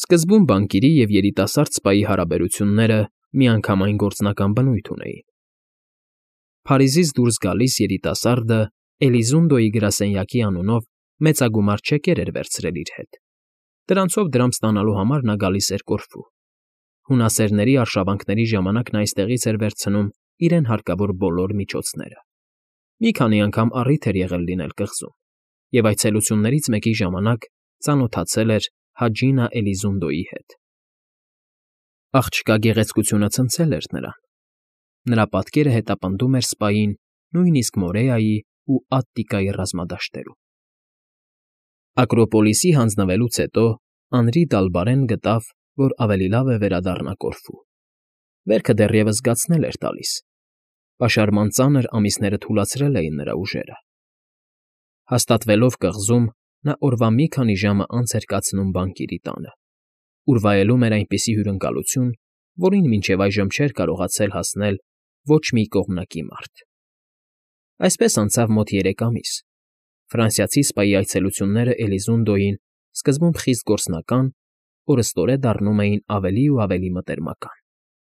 Սկզբում բանկիրի և երիտասարդ սպայի հարաբերությունները միանգամայն գործնական բնույթ ունեին։ Փարիզից դուրս գալիս երիտասարդը Էլիզունդոյի գրասենյակի անունով մեծագումար չեկեր էր վերցրել իր հետ։ Դրանցով դրամ ստանալու համար նա գալիս էր Կորֆու։ Հունասերների արշավանքների ժամանակ նա այստեղից էր վերցնում իրեն հարկավոր բոլոր միջոցները։ Մի քանի անգամ առիթ էր եղել լինել կղզում, և այցելություններից մեկի ժամանակ ծանոթացել էր Հաջինա Էլիզունդոյի հետ։ Աղջկա գեղեցկությունը ցնցել էր նրան։ Նրա պատկերը հետապնդում էր սպային նույնիսկ Մորեայի ու Ատտիկայի ռազմադաշտերում։ Ակրոպոլիսի հանձնվելուց հետո Անրի Դալբարեն գտավ, որ ավելի լավ է վերադառնա Կորֆու։ Վերքը դեռևս զգացնել էր տալիս։ Պաշարման ծանր ամիսները թուլացրել էին նրա ուժերը։ Հաստատվելով կղզում, նա օրվա մի քանի ժամը անց էր կացնում բանկիրի տանը, ուր վայելում էր այնպիսի հյուրընկալություն, որին մինչև այժմ չէր կարողացել հասնել ոչ մի կողմնակի մարդ։ Այսպես անցավ մոտ 3 ամիս։ Ֆրանսիացի սպայի այցելությունները Էլիզունդոյին սկզբում խիստ գործնական, օրըստօրե դառնում էին ավելի ու ավելի մտերմական։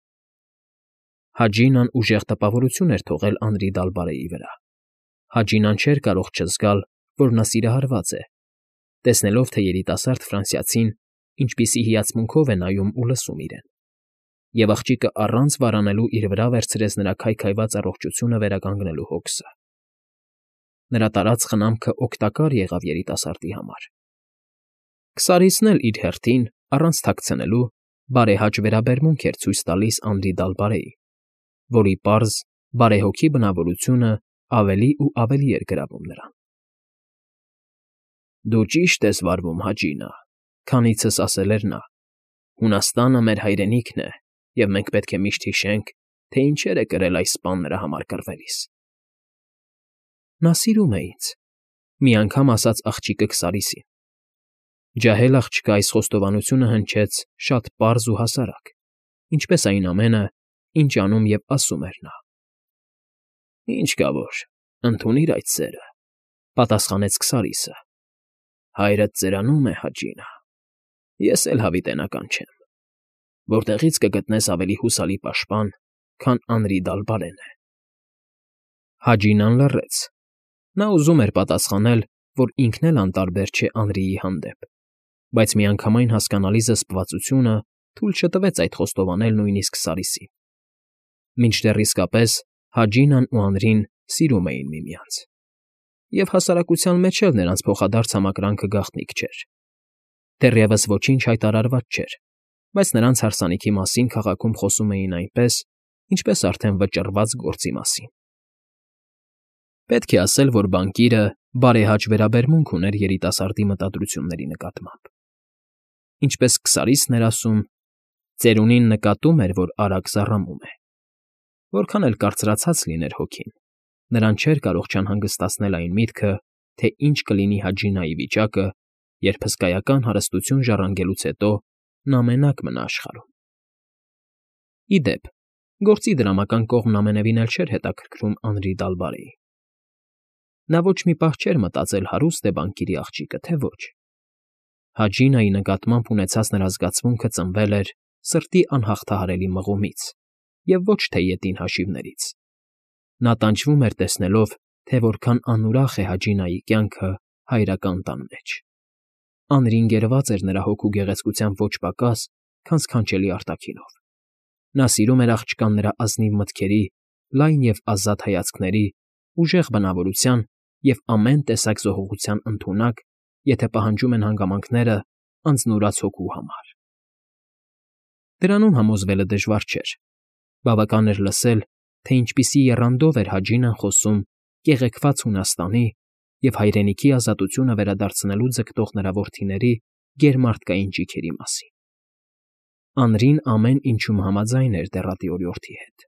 Հաջինան ուժեղ տպավորություն էր թողել Անրի Դալբարեի վրա։ Հաջինան չէր կարող չզգալ, որ նա սիրահարված է, տեսնելով, թե երիտասարդ ֆրանսիացին ինչպիսի հիացմունքով է նայում ու լսում իրեն, և աղջիկը առանց վարանելու իր վրա վերցրեց նրա քայքայված առողջությունը վերականգնելու հոգսը։ Նրա տարած խնամքը օգտակար եղավ երիտասարդի համար։ Քսարիսն էլ իր հերթին, առանց թաքցնելու, բարեհաճ վերաբերմունք էր ցույց տալիս Անրի Դալբարեին, որի պարզ, բարեհոգի բնավորությունը ավելի ու ավելի էր գրավում նրան։ «Դու ճիշտ ես վարվում, Հաջինա», քանիցս ասել էր նա։ «Հունաստանը մեր հայրենիքն է, և մենք պետք է միշտ հիշենք, թե ինչեր է կրել այս սպան նրա համար կռվելիս»։ Նա սիրում է ինձ, մի անգամ ասաց աղջիկը Քսարիսին։ Ջահել աղջկա այս խոստովանությունը հնչեց շատ պարզ ու հասարակ, ինչպես այն ամենը, ինչ անում և ասում էր նա։ «Ինչ կա որ, ընդունիր այդ սերը», պատասխանեց Քսարիսը։ «Հայրդ ծերանում է, Հաջինա, ես էլ հավիտենական չեմ։ Որտեղից կգտնես ավելի հուսալի պաշտպան, քան Անրի Դալբարենը»։ Հաջինան լռեց։ Նա ուզում էր պատասխանել, որ ինքն էլ անտարբեր չէ Անրիի հանդեպ, բայց միանգամայն հասկանալի զսպվածությունը թույլ չտվեց այդ խոստովանել նույնիսկ Քսարիսին։ Մինչդեռ իսկապես Հաջինան ու Անրին սիրում էին միմյանց, և հասարակության մեջ էլ նրանց փոխադարձ համակրանքը գաղտնիք չէր։ Դեռևս ոչինչ հայտարարված չէր, բայց նրանց հարսանիքի մասին քաղաքում խոսում էին այնպես, ինչպես արդեն վճռված գործի մասին։ Պետք է ասել, որ բանկիրը բարեհաճ վերաբերմունք ուներ երիտասարդի մտադրությունների նկատմամբ։ Ինչպես Քսարիսն էր ասում, ծերունին նկատում էր, որ արագ զառամում է։ Որքան էլ կարծրացած լիներ հոգին, նրան չէր կարող չանհանգստացնել այն միտքը, թե ինչ կլինի Հաջինայի վիճակը, երբ հսկայական հարստություն ժառանգելուց հետո նա մենակ մնա աշխարհում։ Ի դեպ, գործի դրամական կողմն ամենևին էլ չէր հետաքրքրում Անրի Դալբարեին։ Նա ոչ մի պահ չէր մտածել հարուստ է բանկիրի աղջիկը, թե ոչ։ Հաջինայի նկատմամբ ունեցած նրա զգացմունքը ծնվել էր սրտի անհաղթահարելի մղումից և ոչ թե ետին հաշիվներից։ Նա տանջվում էր տեսնելով, թե որքան անուրախ է Հաջինայի կյանքը հայրական տան մեջ։ Անրին գերված էր նրա հոգու գեղեցկության ոչ պակաս, քան սքանչելի արտաքինով։ Նա սիրում էր աղջկան նրա ազնիվ մտքերի, լայն և ազատ հայացքների, ուժեղ բնավորության և ամեն տեսակ զոհողության ընդունակ, եթե պահանջում են հանգամանքները, անձնուրաց հոգու համար։ Դրանում համոզվելը դժվար չէր։ Բավական էր լսել, թե ինչպիսի եռանդով էր Հաջինան խոսում կեղեքված Հունաստանի և հայրենիքի ազատությունը վերադարձնելու ձգտող նրա որդիների գերմարդկային ճիգերի մասին։ Անրին ամեն ինչում համաձայն էր դեռատի օրիորդի հետ։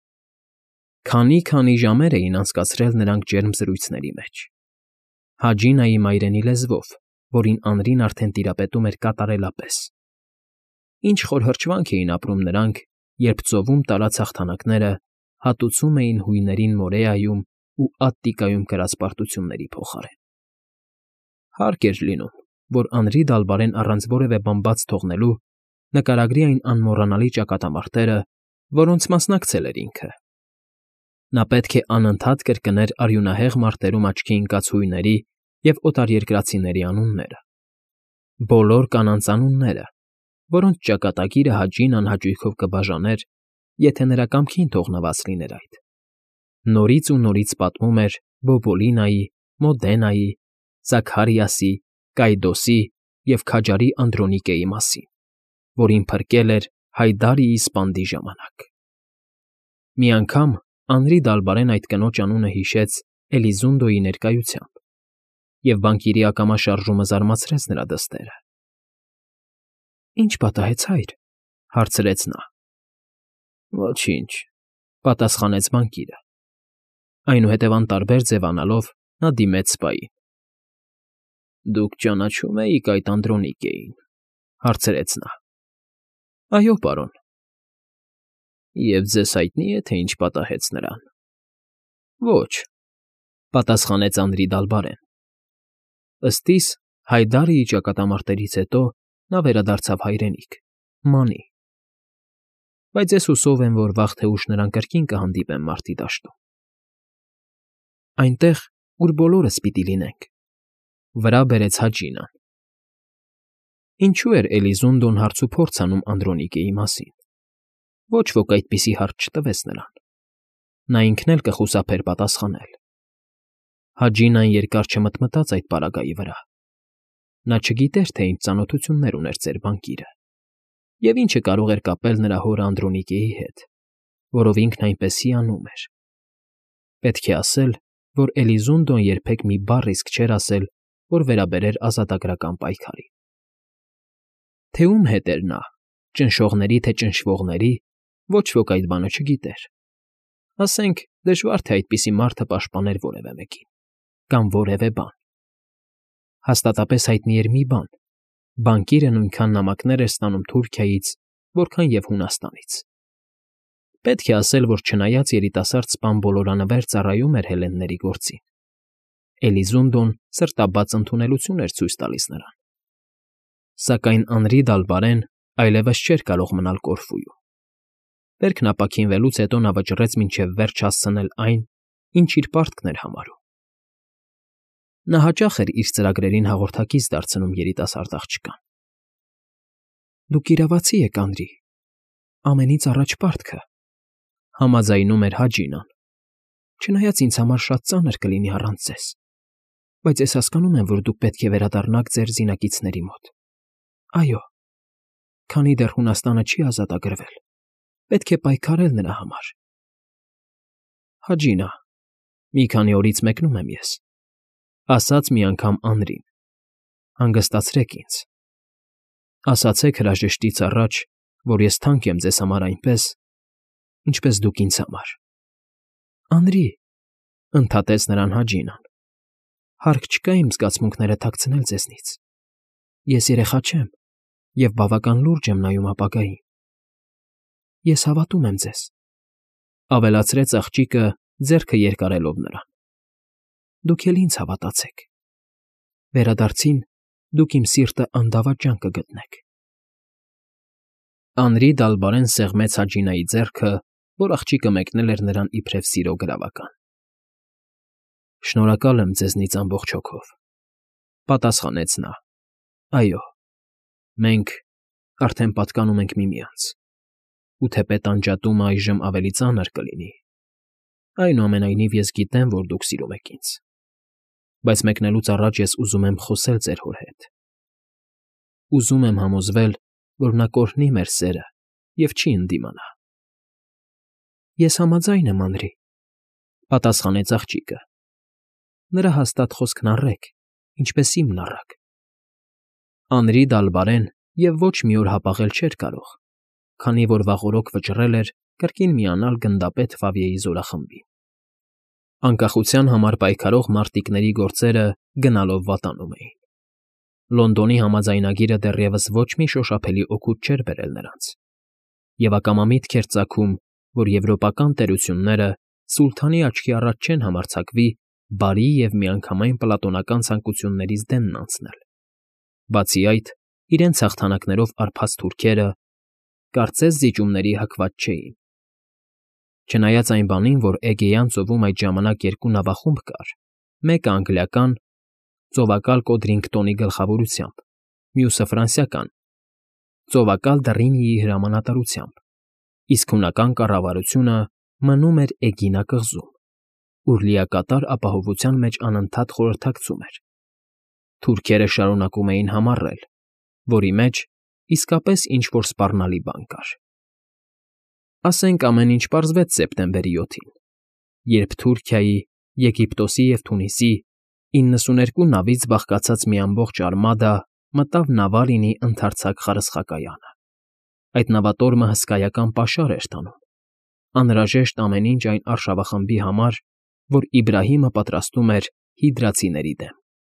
Քանի ժամեր էին անցկացրել նրանք ջերմ զրույցների մեջ։ Հաջինայի մայրենի լեզվով, որին Անրին արդեն տիրապետում էր կատարելապես։ Ինչ խոր հրճվանք էին ապրում նրանք, երբ ծովում տարած հաղթանակները հատուցում էին հույներին Մորեայում ու Ատտիկայում կրած պարտությունների փոխարեն։ Հարկ էր լինում, որ Անրի Դալբարեն առանց որևէ բան բաց թողնելու նկարագրի այն անմոռանալի ճակատամարտերը, որոնց մասնակցել էր ինքը։ Նա պետք է անընդհատ կրկներ արյունահեղ մարտերում աչքի ընկած հույների և օտարերկրացիների անունները, բոլոր կանանց անունները, որոնց ճակատագիրը Հաջին անհաճույքով կբաժաներ, եթե նրա կամքին թողնված լիներ այդ։ Նորից ու նորից պատմում էր Բոբոլինայի, Մոդենայի, Զաքարիասի, Կայդոսի և քաջարի Անդրոնիկեի մասին, որին փրկել էր Հայդարիի սպանդի ժամանակ։ Մի անգամ Անրի Դալբարեն այդ կնոջ անունը հիշեց Էլիզունդոյի ներկայությամբ, և բանկիրի ակամա շարժումը զարմացրեց նրա դստերը։ ֊ Ի՞նչ պատահեց, հայր,֊ հարցրեց նա։ ֊ Ոչինչ,֊ պատասխանեց բանկիրը։ Այնուհետև անտարբեր ձևանալով նա դիմեց սպային։ ֊ Դուք ճանաչո՞ւմ էիք այդ Անդրոնիկեին,֊ հարցրեց նա։ ֊ Այո, պարոն։ ֊ Եվ ձեզ հայտնի է, թե ինչ պատահեց նրան։ ֊ Ոչ,֊ պատասխանեց Անրի Դալբարեն։ Ըստ իս, Հայդարիի ճակատամարտերից հետո նա վերադարձավ հայրենիք՝ Մանի։ Բայց ես հուսով եմ, որ վաղ թե ուշ նրան կրկին կհանդիպեմ մարտի դաշտում։ Այնտեղ, ուր բոլորս պիտի լինենք,֊ վրա բերեց Հաջինան։ Ինչու էր Էլիզունդոն հարցուփորձ անում Անդրոնիկեի մասին։ Ոչ ոք այդպիսի հարց չտվեց նրան։ Նա ինքն էլ կխուսափեր պատասխանել։ Հաջինան երկար չմտմտաց այդ պարագայի վրա։ Նա չգիտեր, թե ինչ ծանոթություններ ուներ ծեր բանկիրը, և ինչը կարող էր կապել նրա հորը Անդրոնիկեի հետ, որով ինքն այնպես հիանում էր։ Պետք է ասել, որ Էլիզունդոն երբեք մի բառ իսկ չէր ասել, որ վերաբերեր ազատագրական պայքարին։ Թե ում հետ էր նա, ճնշողների թե ճնշվողների, ոչ ոք այդ բանը չգիտեր։ Ասենք, դժվար թե այդպիսի մարդը պաշտպաներ որևէ մեկին, կամ որևէ բան։ Հաստատապես հայտնի էր մի բան. բանկիրը նույնքան նամակներ էր ստանում Թուրքիայից, որքան և Հունաստանից։ Պետք է ասել, որ չնայած երիտասարդ սպան բոլորանվեր ծառայում էր հելլենների գործին, Էլիզունդոն սրտաբաց ընդունելություն էր ցույց տալիս նրան։ Սակայն Անրի Դալբարեն այլևս չէր կարող մնալ Կորֆուում։ Վերքն ապաքինվելուց հետո նա վճռեց մինչև վերջ հասցնել այն, ինչ իր պարտքն էր համարում։ Նա հաճախ էր իր ծրագրերին հաղորդակից դարձնում երիտասարդ աղջկան։ Դուք իրավացի եք, Անրի, ամենից առաջ պարտքը,֊ համաձայնում էր Հաջինան։ Չնայած ինձ համար շատ ծանր կլինի առանց ձեզ, բայց ես հասկանում եմ, որ դուք պետք է վերադառնաք ձեր զինակիցների մոտ։ Այո, քանի դեռ Հունաստանը չի ազատագրվել, պետք է պայքարել նրա համար։ Հաջինա, մի քանի օրից մեկնում եմ ես,֊ ասաց մի անգամ Անրին։ Հանգստացրեք ինձ։ Ասացեք հրաժեշտից առաջ, որ ես թանկ եմ ձեզ համար այնպես, ինչպես դուք ինձ համար։ Անրի,֊ ընդհատեց նրան Հաջինան,֊ հարկ չկա իմ զգացմունքները թաքցնել ձեզնից։ Ես երեխա չեմ և բավական լուրջ եմ նայում ապագային։ Ես հավատում եմ ձեզ,֊ ավելացրեց աղջիկը, ձեռքը երկարելով նրան։ Դուք էլ ինձ հավատացեք։ Վերադարձին դուք իմ սիրտը անդավաճան կգտնեք։ Անրի Դալբարեն սեղմեց Հաջինայի ձեռքը, որ աղջիկը մեկնել էր նրան իբրև սիրո գրավական։ Շնորհակալ եմ ձեզնից ամբողջ հոգով,֊ պատասխանեց նա։ Այո, մենք արդեն պատկանում ենք միմյանց, ու թեպետ անջատումը այժմ ավելի ծանր կլինի, այնուամենայնիվ ես գիտեմ, որ դուք սիրում եք ինձ, բայց մեկնելուց առաջ ես ուզում եմ խոսել ձեր հոր հետ։ Ուզում եմ համոզվել, որ նա կօրհնի մեր սերը և չի ընդդիմանա։ Ես համաձայն եմ, Անրի,֊ պատասխանեց աղջիկը։ Նրա հաստատ խոսքն առեք, ինչպես իմն առակ։ Անրի Դալբարեն և ոչ մի օր հապաղել չէր կարող, քանի որ վաղօրոք վճռել էր կրկին միանալ գնդապետ Ֆավիեի զորախմբին։ Անկախության համար պայքարող մարտիկների գործերը գնալով վատանում էին։ Լոնդոնի համաձայնագիրը դեռևս ոչ մի շոշափելի օգուտ չէր բերել նրանց, և ակամա միտք էր ծագում, որ եվրոպական տերությունները սուլթանի աչքի առաջ չեն համարձակվի բարի և միանգամայն պլատոնական ցանկություններից դենն անցնել։ Բացի այդ, իրենց հաղթանակներով առփած թուրքերը կարծես զիջումների հակված չէին։ Չնայած այն բանին, որ Էգեյան ծովում այդ ժամանակ երկու նավախումբ կար, մեկը անգլիական, ծովակալ Կոդրինգտոնի գլխավորությամբ, մյուսը ֆրանսիական, ծովակալ Դռինիի հրամանատարությամբ, իսկ հունական կառավարությունը մնում էր Էգինա կղզում, ուր լիակատար ապահովության մեջ անընդհատ խորհրդակցում էր։ Թուրքերը շարունակում էին համառել, որի մեջ իսկապես ինչ-որ սպառնալի բան կար։ Ասենք ամեն ինչ պարզվեց սեպտեմբերի 7-ին, երբ Թուրքիայի, Եգիպտոսի և Թունիսի 92 նավից բաղկացած մի ամբողջ արմադա մտավ Նավարինի ընդարձակ խարսխակայանը։ Այդ նավատորմը հսկայական պաշար էր տանում, անհրաժեշտ ամեն ինչ այն արշավախմբի համար, որ Իբրահիմը պատրաստում էր հիդրացիների դեմ։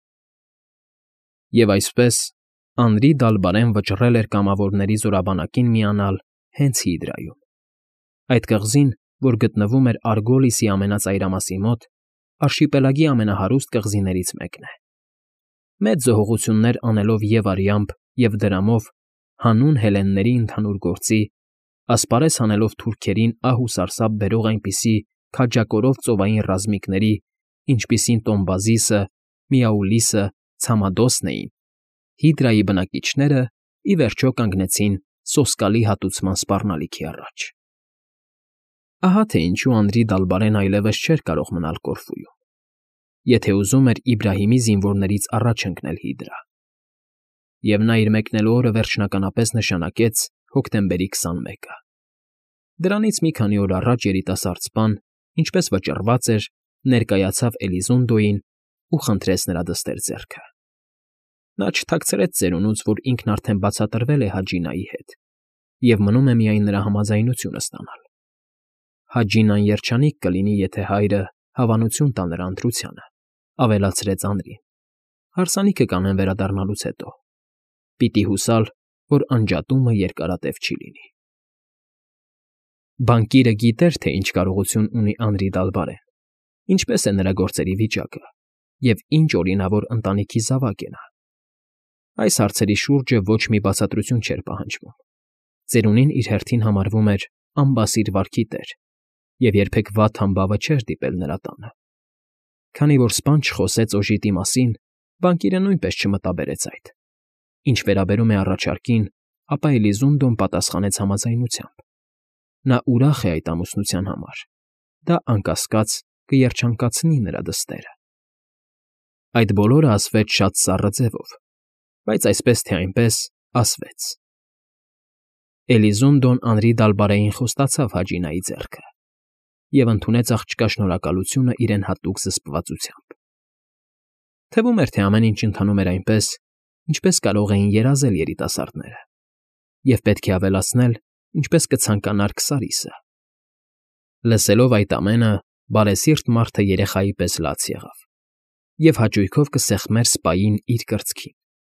Եվ այսպես Անրի Դալբարեն վճռել էր կամավորների զորաբանակին միանալ հենց Հիդրայում։ Այդ կղզին, որ գտնվում էր Արգոլիսի ամենածայրամասի մոտ, արշիպելագի ամենահարուստ կղզիներից մեկն է։ Մեծ զոհողություններ անելով և արյամբ, և դրամով հանուն հելենների ընդհանուր գործի, ասպարեզ հանելով թուրքերին ահ ու սարսափ բերող այնպիսի քաջակորով ծովային ռազմիկների, ինչպիսին Տոմբազիսը, Միաուլիսը, Ցամադոսն էին, Հիդրայի բնակիչները ի վերջո կանգնեցին սոսկալի հատուցման սպառնալիքի առաջ։ Ահա թե ինչու Անրի Դալբարեն այլևս չէր կարող մնալ Կորֆուում, եթե ուզում էր Իբրահիմի զինվորներից առաջ ընկնել Հիդրա։ Եվ նա իր մեկնելու օրը վերջնականապես նշանակեց հոկտեմբերի 21-ը։ Դրանից մի քանի օր առաջ երիտասարդ սպան, ինչպես վճռված էր, ներկայացավ Էլիզոնդոյին ու խնդրեց նրա դստեր ձեռքը։ Նա չթաքցրեց ծերունուց, որ ինքն արդեն բացատրվել է Հաջինայի հետ և մնում է միայն նրա համաձայնությունը ստանալ։ Հաջինան երջանիկ կլինի, եթե հայրը հավանություն տա նրա ընտրությանը, ավելացրեց Անրին։ Հարսանիքը կանեն վերադառնալուց հետո։ Պիտի հուսալ, որ անջատումը երկարատև չի լինի։ Բանկիրը գիտեր, թե ինչ կարողություն ունի Անրի Դալբարեն, ինչպես է նրա գործերի վիճակը և ինչ օրինավոր ընտանիքի զավակ է նա։ Այս հարցերի շուրջը ոչ մի բացատրություն չէր պահանջվում։ Ծերունին իր հերթին համարվում էր անբասիր վարքի տեր և երբեք վատ համբավը չէր դիպել նրա տանը։ Քանի որ սպան չխոսեց օժիտի մասին, բանկիրը նույնպես չմտաբերեց այդ։ Ինչ վերաբերում է առաջարկին, ապա Էլիզունդոն պատասխանեց համաձայնությամբ։ Նա ուրախ է այդ ամուսնության համար։ Դա անկասկած կերջանկացնի նրա դստերը։ Այդ բոլորը ասվեց շատ սառը ձևով, բայց այսպես թե այնպես ասվեց։ Էլիզունդոն Անրի Դալբարեին խոստացավ Հաջինայի ձեռքը և ընդունեց աղջկա շնորհակալությունը իրեն հատուկ զսպվածությամբ։ Թվում էր, թե ամեն ինչ ընթանում էր այնպես, ինչպես կարող էին երազել երիտասարդները, և պետք է ավելացնել, ինչպես կցանկանար Քսարիսը։ Լսելով այդ ամենը, բարեսիրտ մարդը երեխայի պես լաց եղավ և հաճույքով կսեղմեր սպային իր կրծքին։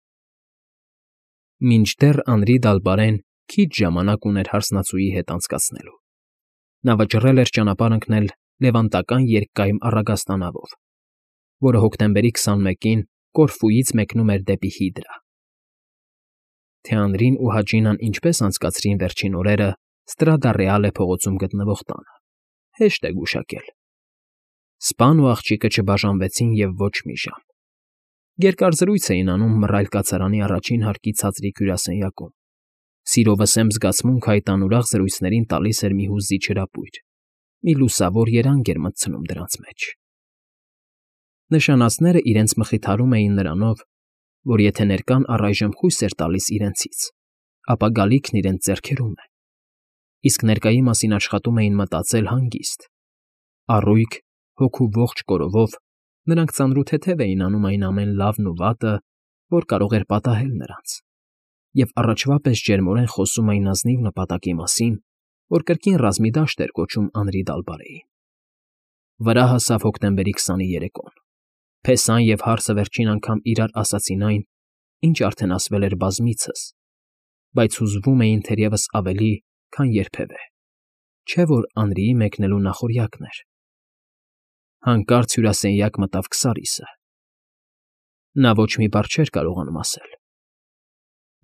Մինչդեռ Անրի Դալբարեն քիչ ժամանակ ուներ հարսնացուի հետ անցկացնելու։ Նա վճռել էր ճանապարհ ընկնել Լևանտական երկկայմ առագաստանավով, որը հոկտեմբերի 21-ին Կորֆուից մեկնում էր դեպի Հիդրա։ Թե Անրին ու Հաջինան ինչպես անցկացրին վերջին օրերը Ստրադա Ռեալե փողոցում գտնվող տանը, հեշտ է գուշակել։ Սպան ու աղջիկը չբաժանվեցին և ոչ մի ժամ։ Երկար զրույց էին անում մռայլ կացարանի առաջին հարկի ցածրիկ հյուրասենյակում։ Սիրովսեմ զգացմունքը այդ անուրախ զրույցներին տալիս էր մի հուզիչ հրապույր, մի լուսավոր երանգ էր մտցնում դրանց մեջ։ Նշանածները իրենց մխիթարում էին նրանով, որ եթե ներկան առայժմ խույս էր տալիս իրենցից, ապա գալիքն իրենց ձեռքերում է, իսկ ներկայի մասին աշխատում էին մտածել հանգիստ։ Առույգ, հոգու ողջ կորովով նրանք ծանրութեթև էին անում այն ամեն լավն ու վատը, որ կարող էր պատահել նրանց, և առաջվա պես ջերմորեն խոսում այն ազնիվ նպատակի մասին, որ կրկին ռազմի դաշտ էր կոչում Անրի Դալբարեին։ Վրա հասավ հոկտեմբերի 20-ի երեկոն։ Փեսան և հարսը վերջին անգամ իրար ասացին այն, ինչ արդեն ասվել էր բազմիցս, բայց հուզվում էին թերևս ավելի, քան երբևէ, չէ՞ որ Անրիի մեկնելու նախօրյակն էր։ Հանկարծ հյուրասենյակ մտավ Քսարիսը։ Նա ոչ մի բառ չէր կարողանում ասել,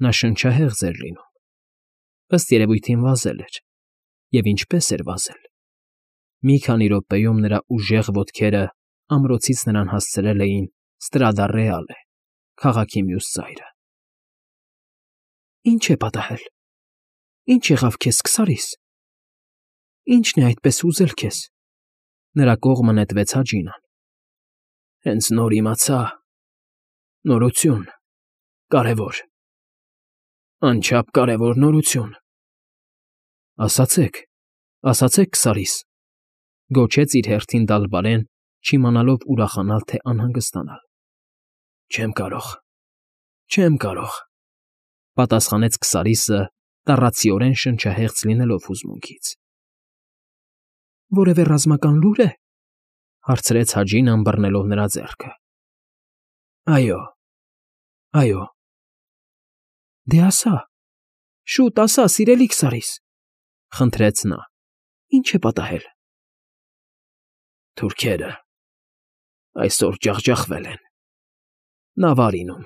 Նա շնչահեղձ էր լինում։ Ըստ երևույթին վազել էր, և ինչպես էր վազել։ Մի քանի րոպեում նրա ուժեղ ոտքերը ամրոցից նրան հասցրել էին Ստրադա Ռեալե, քաղաքի մյուս ծայրը։ ֊ Ի՞նչ է պատահել, ի՞նչ եղավ քեզ, Քսարիս, ի՞նչն է այդպես հուզել քեզ, ֊ նրա կողմը նետվեց Հաջինան։ ֊ Հենց նոր իմացա… նորություն… կարևոր… անչափ կարևոր նորություն… Ասացեք, Քսարիս, ֊ գոչեց իր հերթին Դալբարեն, չիմանալով ուրախանալ թե անհանգստանալ։ ֊ Չեմ կարող, ֊ պատասխանեց Քսարիսը, տառացիորեն շնչահեղձ լինելով հուզմունքից։ ֊ Որևէ ռազմական լուր է, ֊ հարցրեց Հաջինան, բռնելով նրա ձեռքը։ ֊ Այո… ֊ Դե ասա, շուտ ասա, սիրելի Քսարիս, ֊ խնդրեց նա. ի՞նչ է պատահել։ ֊ Թուրքերը այսօր ջախջախվել են… Նավարինում…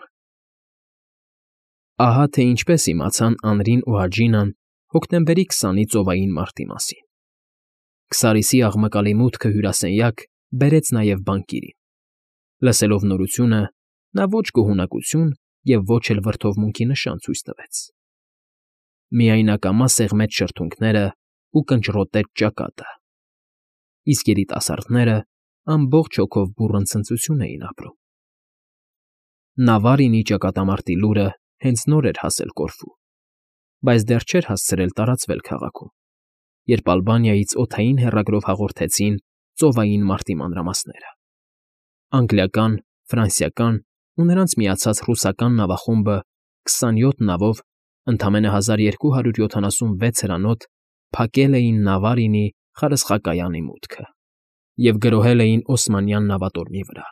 Ահա թե ինչպես իմացան Անրին ու Հաջինան հոկտեմբերի 20-ի ծովային մարտի մասին։ Քսարիսի աղմկալի մուտքը հյուրասենյակ բերեց նաև բանկիրին։ Լսելով նորությունը, նա ոչ գոհունակություն և ոչ էլ վրդովմունքի նշան ցույց տվեց։ Միայնակամա սեղմեց շրթունքները ու կնճռոտեց ճակատը։ Իսկ երիտասարդները ամբողջ հոգով բուռն ցնծություն էին ապրում։ Նավարինի ճակատամարտի լուրը հենց նոր էր հասել Կորֆու, բայց դեռ չէր հասցրել տարածվել քաղաքում, երբ Ալբանիայից օդային հեռագրով հաղորդեցին ծովային մարտի մանրամասները։ Անգլիական, ֆրանսիական ու նրանց միացած ռուսական նավախումբը 27 նավով ընդամենը 1276 հրանոթ փակել էին Նավարինի խարսխակայանի մուտքը և գրոհել էին օսմանյան նավատորմի վրա։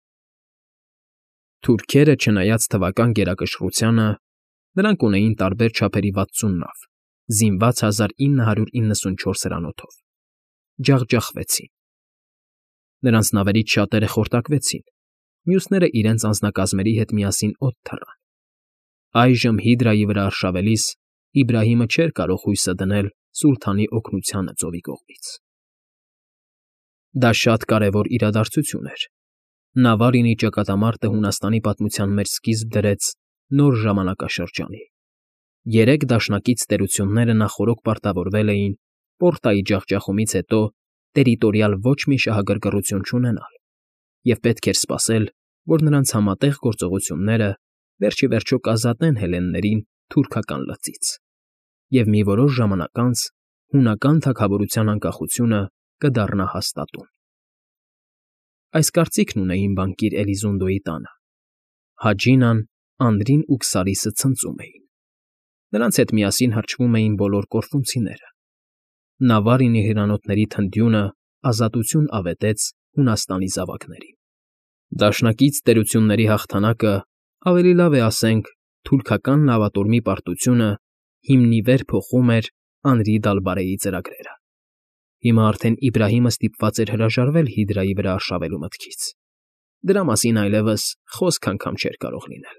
Թուրքերը, չնայած թվական գերակշռությանը, նրանք ունեին տարբեր չափերի 60 նավ, զինված 1994 հրանոթով, ջախջախվեցին։ Նրանց նավերից շատերը խորտակվեցին, մյուսները իրենց անձնակազմերի հետ միասին օդ թռան։ Այժմ Հիդրայի վրա արշավելիս Իբրահիմը չէր կարող հույսը դնել սուլթանի օգնությանը ծովի կողմից։ Դա շատ կարևոր իրադարձություն էր։ Նավարինի ճակատամարտը Հունաստանի պատմության մեջ սկիզբ դրեց նոր ժամանակաշրջանի։ Երեք դաշնակից տերությունները նախօրոք պարտավորվել էին Պորտայի ջախջախումից հետո տերիտորիալ ոչ մի շահագրգռություն չունենալ և պետք էր սպասել, որ նրանց համատեղ գործողությունները վերջիվերջո կազատեն հելլեններին թուրքական լծից, և մի որոշ ժամանակ անց հունական թագավորության անկախությունը կդառնա հաստատուն։ Այս կարծիքն ունեին բանկիր Էլիզունդոյի տանը։ Հաջինան, Անրին ու Քսարիսը ցնծում էին։ Նրանց հետ միասին հրճվում էին բոլոր կորֆունցիները։ Նավարինի հյուրանոցների թնդյունը ազատություն ավետեց Հունաստանի զավակներին։ Դաշնակից տերությունների հաղթանակը, ավելի լավ է ասենք, թուրքական նավատորմի պարտությունը հիմնիվեր փոխում էր Անրի Դալբարեի ծրագրերը։ Հիմա արդեն Իբրահիմը ստիպված էր հրաժարվել Հիդրայի վրա արշավելու մտքից։ Դրա մասին այլևս խոսք անգամ չէր կարող լինել։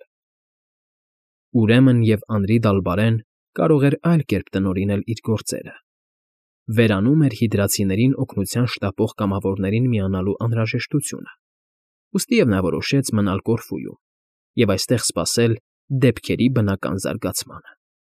Ուրեմն և Անրի Դալբարեն կարող էր այլ կերպ տնօրինել իր գործերը։ Վերանում էր հիդրացիներին օգնության շտապող կամավորներին միանալու անհրաժեշտությունը, ուստիև նա որոշեց մնալ Կորֆուում և այստեղ սպասել դեպքերի բնական զարգացմանը։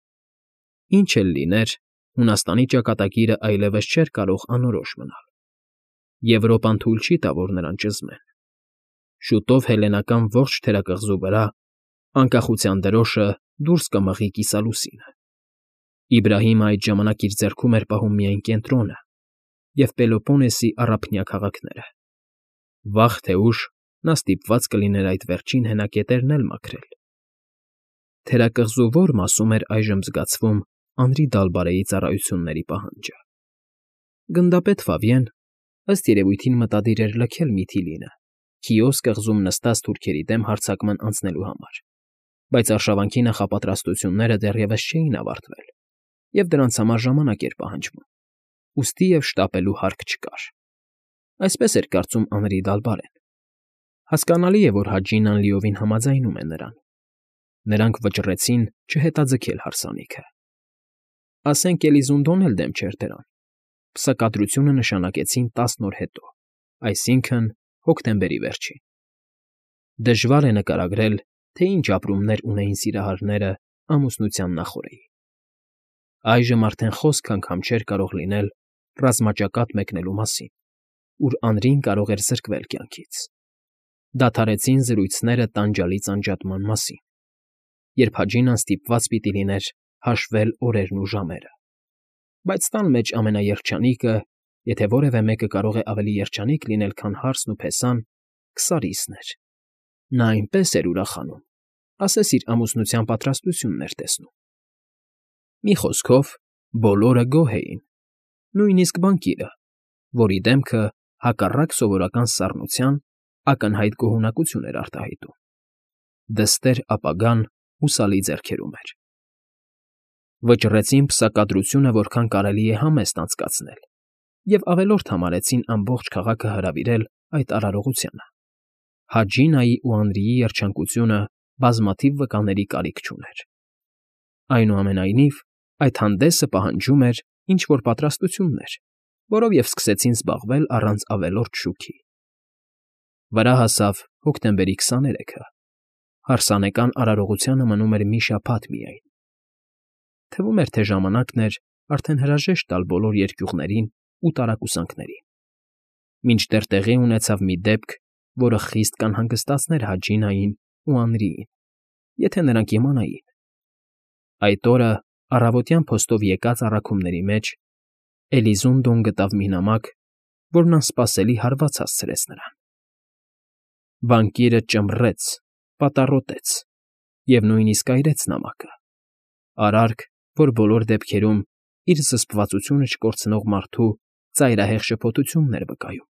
Ինչ էլ լիներ, Հունաստանի ճակատագիրը այլևս չէր կարող անորոշ մնալ։ Եվրոպան թույլ չի տա, որ նրան ճզմեն։ Շուտով հելլենական ողջ թերակղզու վրա անկախության դրոշը դուրս կմղի կիսալուսինը։ Իբրահիմը այդ ժամանակ իր ձեռքում էր պահում միայն Կենտրոնը և Պելոպոնեսի առափնյա քաղաքները։ Վաղ թե ուշ նա ստիպված կլիներ այդ վերջին հենակետերն էլ մաքրել։ Թերակղզու ո՞ր մասում էր այժմ զգացվում Անրի Դալբարեի ծառայությունների պահանջը։ Գնդապետ Ֆավիեն, ըստ երևույթին, մտադիր էր լքել Միթիլինը Քիոս կղզում նստած թուրքերի դեմ հարձակման անցնելու համար, բայց արշավանքի նախապատրաստությունները դեռևս չէին ավարտվել, և դրանց համար ժամանակ էր պահանջվում, ուստիև շտապելու հարկ չկար։ Այսպես էր կարծում Անրի Դալբարեն։ Հասկանալի է, որ Հաջինան լիովին համաձայնում է նրան։ Նրանք վճռեցին չհետաձգել հարսանիքը։ Ասենք Էլիզունդոն էլ դեմ չէր դրան։ Պսակադրությունը նշանակեցին 10 օր հետո, այսինքն՝ հոկտեմբերի վերջին։ Դժվար է նկարագրել, թե ինչ ապրումներ ունեին սիրահարները ամուսնության նախօրեին։ Այժմ արդեն խոսք անգամ չէր կարող լինել ռազմաճակատ մեկնելու մասին, ուր Անրին կարող էր զրկվել կյանքից։ Դադարեցին զրույցները տանջալից անջատման մասին, երբ Հաջինան ստիպված պիտի լիներ հաշվել օրերն ու ժամերը։ Բայց տան մեջ ամենաերջանիկը, եթե որևէ մեկը կարող է ավելի երջանիկ լինել, քան հարսն ու փեսան, Քսարիսն էր։ Նա այնպես էր ուրախանում, ասես իր ամուսնության պատրաստությունն էր տեսնում։ Մի խոսքով, բոլորը գոհ էին, նույնիսկ բանկիրը, որի դեմքը, հակառակ սովորական սառնության, ակնհայտ գոհունակություն էր արտահայտում։ Դստեր ապագան հուսալի ձեռքերում էր։ Վճռեցին պսակադրությունը որքան կարելի է համեստ անցկացնել և ավելորդ համարեցին ամբողջ քաղաքը հրավիրել այդ արարողությանը։ Հաջինայի ու Անրիի երջանկությունը բազմաթիվ վկաների կարիք չուներ։ Այնուամենայնիվ, այդ հանդեսը պահանջում էր ինչ-որ պատրաստություններ, որով և սկսեցին զբաղվել առանց ավելորդ շուքի։ Վրա հասավ հոկտեմբերի 23-ը։ Հարսանեկան արարողությանը մնում էր մի շաբաթ միայն։ Թվում էր, թե ժամանակն էր արդեն հրաժեշտ տալ բոլոր երկյուղներին ու տարակուսանքներին։ Մինչդեռ տեղի ունեցավ մի դեպք, որը խիստ կանհանգստացներ Հաջինային ու Անրիին, եթե նրանք իմանային։ Այդ օրը առավոտյան փոստով եկած առաքումների մեջ Էլիզունդոն գտավ մի նամակ, որն անսպասելի հարված հասցրեց նրան։ Բանկիրը ճմռեց, պատառոտեց և նույնիսկ այրեց նամակը։ Արարք, որ բոլոր դեպքերում իր զսպվածությունը չկորցնող մարդու ծայրահեղ շփոթությունն էր վկայում։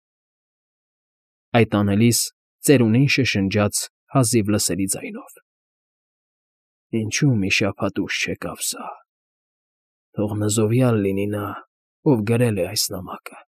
Այդ անելիս ծերունին շշնջաց հազիվ լսելի ձայնով. «Ինչու մի շաբաթ ուշ չեկավ սա։ Թող նզովյալ լինի նա, ով գրել է այս նամակը»։